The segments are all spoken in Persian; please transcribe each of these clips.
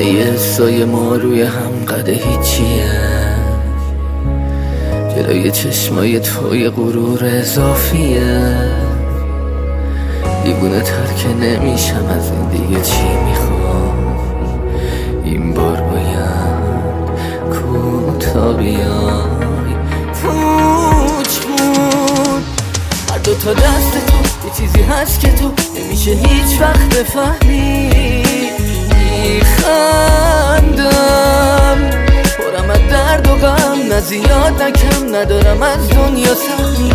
همه سایه ما روی هم قده هیچیه، جلوی چشمای توی غرور اضافیه. دیوونه تر که نمیشم از این دیگه، چی میخوام این بار باید کوتا بیای. پوچ بود هر دوتا دست تو، یه چیزی هست که تو نمیشه هیچ وقت بفهمی. میخندم پرم از درد و غم، نه زیاد نه کم، ندارم از دنیا سهمی.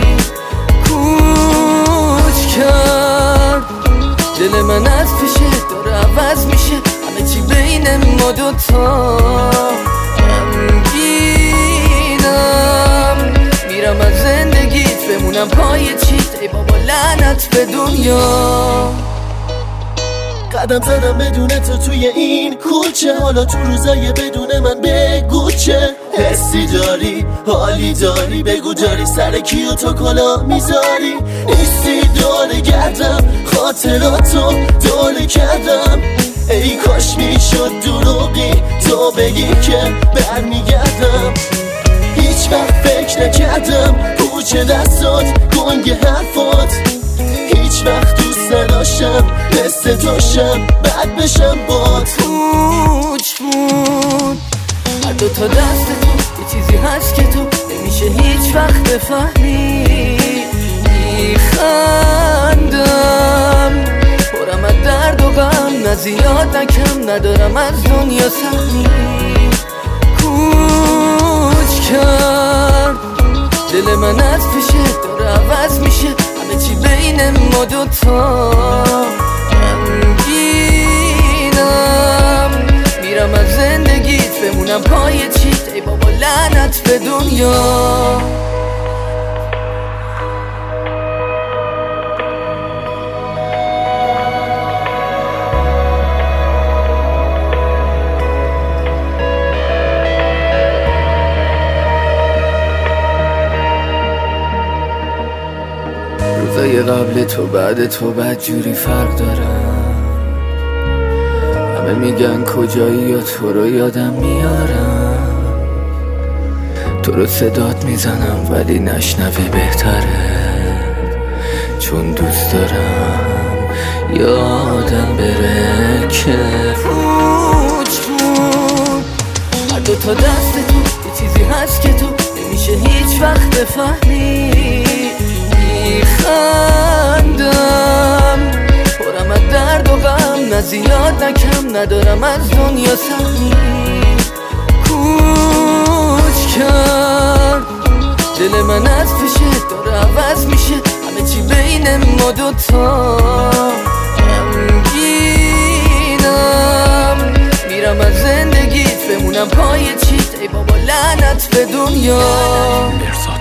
کوچ کرد دل من از پیشه، داره عوض میشه همه چی بین ما دوتا. غمگینم میرم از زندگیت، بمونم پای چیت، ای بابا لعنت به دنیا. قدم زدم بدون تو توی این کوچه، حالا تو روزای بدون من بگو چه حسی داری، حالی داری، بگو داری سر کیو تو کلا میذاری. نیستی دوره گردم، خاطراتو دوره کردم. ای کاش میشد دروغی تو بگی که برمیگردم. هیچ وقت فکر نکردم پوچه دستات، گنگ حرفات. هیچ وقت دوست نداشتم مثل توشم، بد بشم بات. پوچ بود هر دوتا دست تو، یه چیزی هست که تو نمیشه هیچ وقت بفهمی. میخندم پرم از درد و غم، نه زیاد نه کم، ندارم از دنیا سهمی. کوچ کرد دل من از پیشه، داره عوض میشه همه چی بین ما دوتا. غمگینم میرم از زندگیت، بمونم پای چیت، ای بابا لعنت به دنیا. روزای قبل تو بعد تو بدجوری فرق دارم. همه میگن کجایی یا تو رو یادم میارم. تو رو صدات میزنم ولی نشنوی بهتره، چون دوست دارم یادم بره که پوچ بود هر دوتا دست تو، یه چیزی هست که تو نمیشه هیچ وقت بفهمی. میخندم پرم از درد و غم، نه زیاد نه کم، ندارم از دنیا سهمی. کوچ کرد دل من از پیشه، داره عوض میشه همه چی بین ما دوتا. غمگینم میرم از زندگیت، بمونم پای چیت، ای بابا لعنت به دنیا.